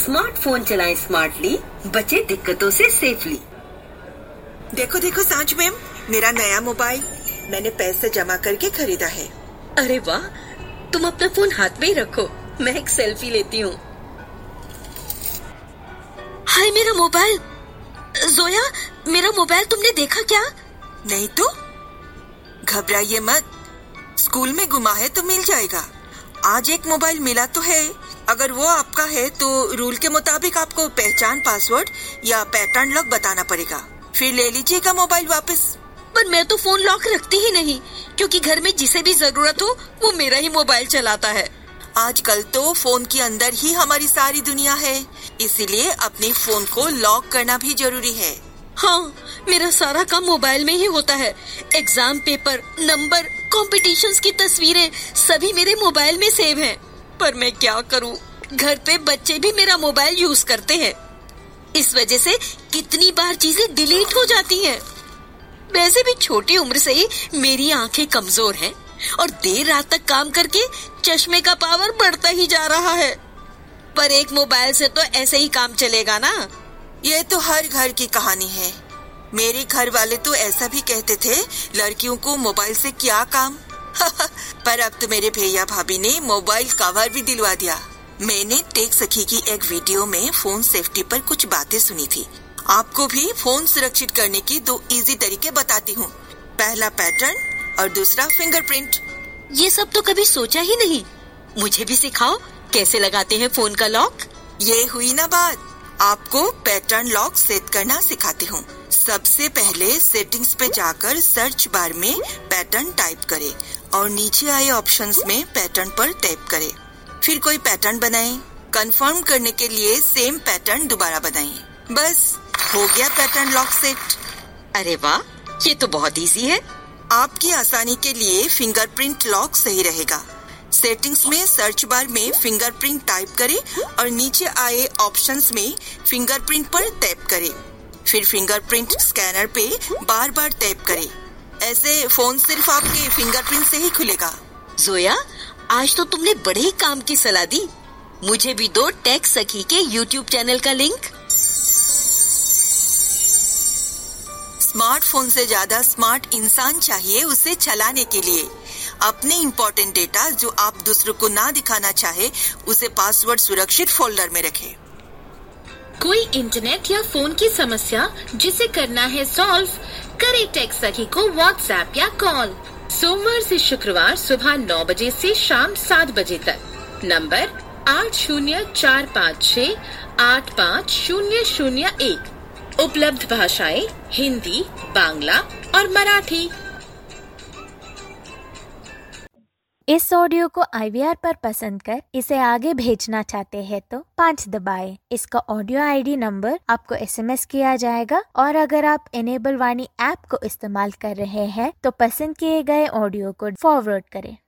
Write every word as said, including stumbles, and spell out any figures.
Smartphone चलाएं smartly, बचे दिक्कतों से सेफली। देखो देखो सांच मैम, मेरा नया मोबाइल मैंने पैसे जमा करके खरीदा है। अरे वाह, तुम अपना फोन हाथ में ही रखो, मैं एक सेल्फी लेती हूँ। हाय मेरा मोबाइल। जोया, मेरा मोबाइल तुमने देखा क्या? नहीं तो। घबराइए मत, स्कूल में गुमा है तो मिल जाएगा। आज एक मोबाइल मिला तो है, अगर वो आपका है तो रूल के मुताबिक आपको पहचान पासवर्ड या पैटर्न लॉक बताना पड़ेगा, फिर ले लीजिएगा मोबाइल वापस। पर मैं तो फोन लॉक रखती ही नहीं, क्योंकि घर में जिसे भी जरूरत हो वो मेरा ही मोबाइल चलाता है। आजकल तो फोन के अंदर ही हमारी सारी दुनिया है, इसीलिए अपने फोन को लॉक करना भी जरूरी है। हाँ, मेरा सारा काम मोबाइल में ही होता है। एग्जाम पेपर, नंबर, कॉम्पिटिशन्स की तस्वीरें सभी मेरे मोबाइल में सेव हैं। पर मैं क्या करूँ, घर पे बच्चे भी मेरा मोबाइल यूज करते हैं। इस वजह से कितनी बार चीजें डिलीट हो जाती हैं। वैसे भी छोटी उम्र से ही मेरी आंखें कमजोर हैं और देर रात तक काम करके चश्मे का पावर बढ़ता ही जा रहा है। पर एक मोबाइल से तो ऐसे ही काम चलेगा ना। ये तो हर घर की कहानी है। मेरे घर वाले तो ऐसा भी कहते थे, लड़कियों को मोबाइल से क्या काम। पर अब तो मेरे भैया भाभी ने मोबाइल कवर भी दिलवा दिया। मैंने टेक सखी की एक वीडियो में फोन सेफ्टी पर कुछ बातें सुनी थी। आपको भी फोन सुरक्षित करने की दो इजी तरीके बताती हूँ। पहला पैटर्न और दूसरा फिंगरप्रिंट। ये सब तो कभी सोचा ही नहीं। मुझे भी सिखाओ कैसे लगाते हैं फोन का लॉक। ये हुई ना बात, आपको पैटर्न लॉक सेट करना सिखाती हूँ। सबसे पहले सेटिंग्स पे जाकर सर्च बार में पैटर्न टाइप करें और नीचे आए ऑप्शंस में पैटर्न पर टैप करें। फिर कोई पैटर्न बनाएं। कंफर्म करने के लिए सेम पैटर्न दोबारा बनाएं। बस हो गया पैटर्न लॉक सेट। अरे वाह, ये तो बहुत इजी है। आपकी आसानी के लिए फिंगरप्रिंट लॉक सही रहेगा। सेटिंग्स में सर्च बार में फिंगरप्रिंट टाइप करें और नीचे आए ऑप्शंस में फिंगरप्रिंट पर टैप करें। फिर फिंगरप्रिंट स्कैनर पे बार बार टैप करें। ऐसे फोन सिर्फ आपके फिंगरप्रिंट से ही खुलेगा। जोया, आज तो तुमने बड़े ही काम की सलाह दी। मुझे भी दो टेक सखी के यूट्यूब चैनल का लिंक। स्मार्टफोन से ज्यादा स्मार्ट इंसान चाहिए उसे चलाने के लिए। अपने इम्पोर्टेंट डेटा जो आप दूसरों को ना दिखाना चाहे, उसे पासवर्ड सुरक्षित फोल्डर में रखें। कोई इंटरनेट या फोन की समस्या जिसे करना है सॉल्व, करे टेक सखी को व्हाट्सएप या कॉल। सोमवार से शुक्रवार सुबह नौ बजे से शाम सात बजे तक। नंबर आठ शून्य चार पाँच छः आठ पाँच शून्य शून्य एक। उपलब्ध भाषाएं हिंदी, बांग्ला और मराठी। इस ऑडियो को आई वी आर पर पसंद कर इसे आगे भेजना चाहते हैं तो पाँच दबाएं। इसका ऑडियो आई डी नंबर आपको एस एम एस किया जाएगा और अगर आप एनेबल वाणी ऐप को इस्तेमाल कर रहे हैं तो पसंद किए गए ऑडियो को फॉरवर्ड करें।